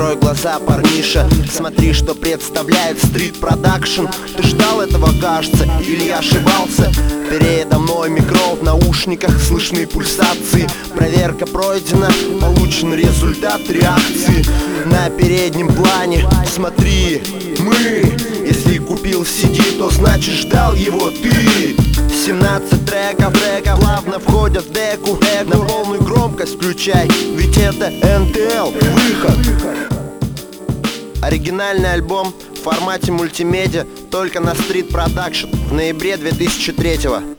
Открой глаза, парниша, смотри, что представляет стрит продакшн. Ты ждал этого, кажется, или я ошибался? Передо мной микро, в наушниках слышны пульсации. Проверка пройдена, получен результат реакции. На переднем плане, смотри, мы. Если купил CD, то значит ждал его ты. 17 треков плавно входят в деку. На полную громкость включай, ведь это НТЛ, выход. Оригинальный альбом в формате мультимедиа, только на Street Production в ноябре 2003-го.